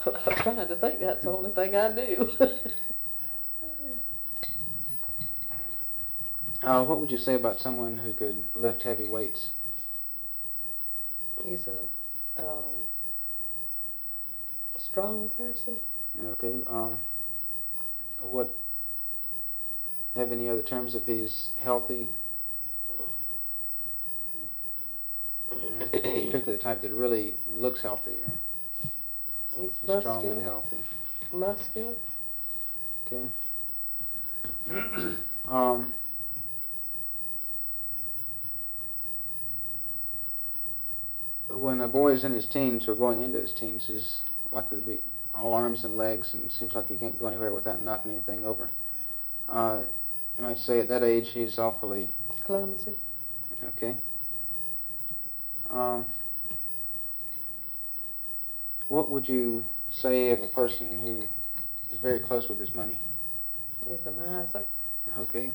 I'm trying to think. That's the only thing I do. What would you say about someone who could lift heavy weights? He's a strong person. Okay. What have any other terms if he's healthy? Particularly the type that really looks healthy. He's Strong and muscular. healthy. Muscular. Okay. um, when a boy is in his teens or going into his teens, he's likely to be all arms and legs, and it seems like he can't go anywhere without knocking anything over. You might say at that age he's awfully Clumsy. okay. What would you say of a person who is very close with his money? He's a miser. Okay.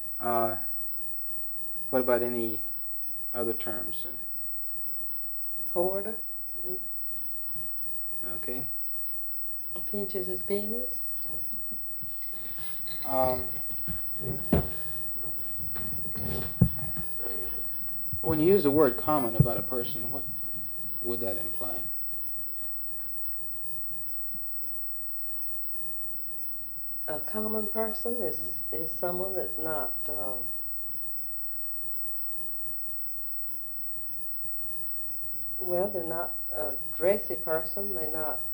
What about any other terms? Hoarder. Okay. Pinches his pennies. When you use the word common about a person, what would that imply? A common person is someone that's not well, they're not a dressy person. They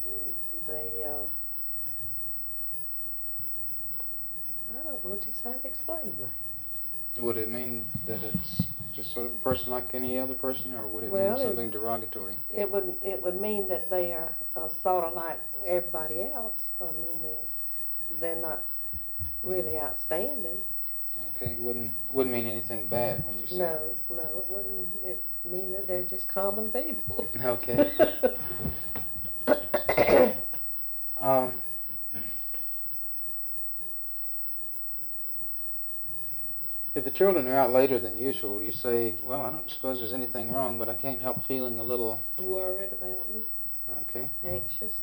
I don't know just how to explain that. Would it mean that it's just sort of a person like any other person, or would it Well, mean something derogatory? It would mean that they are sort of like everybody else. I mean, they're not really outstanding. Okay, wouldn't mean anything bad when you say. No, it wouldn't. It mean that they're just common people. Okay. If the children are out later than usual, you say, well, I don't suppose there's anything wrong, but I can't help feeling a little... Worried about them. Okay. Anxious.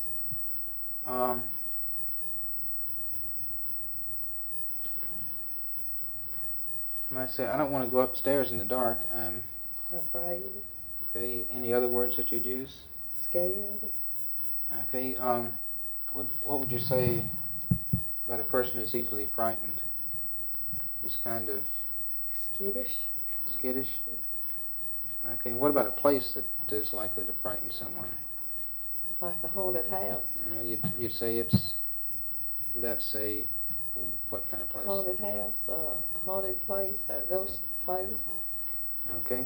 You might say, I don't want to go upstairs in the dark. I'm... Afraid. Okay. Any other words that you'd use? Scared. Okay. What would you say about a person who's easily frightened? He's kind of... Skittish. Skittish? Okay. What about a place that is likely to frighten someone? Like a haunted house. You'd say that's a... What kind of place? Haunted house, a haunted place, a ghost place. Okay.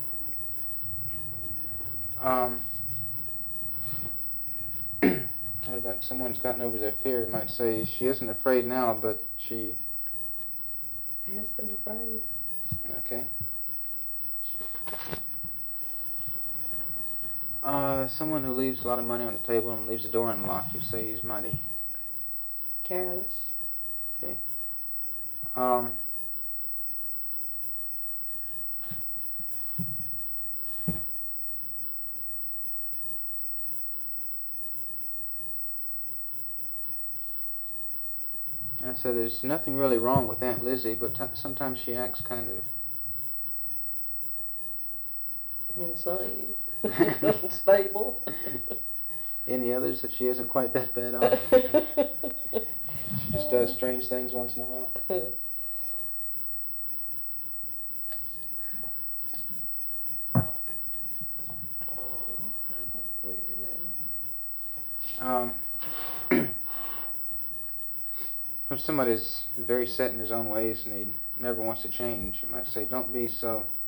What about someone's gotten over their fear? You might say she isn't afraid now, but she... Has been afraid. Okay. Someone who leaves a lot of money on the table and leaves the door unlocked, you say he's mighty... Careless. Okay. And so there's nothing really wrong with Aunt Lizzie, but sometimes she acts kind of... Insane. Unstable. Any others that she isn't quite that bad off? She just does strange things once in a while. I don't really know. If somebody's very set in his own ways and he never wants to change, you might say, don't be so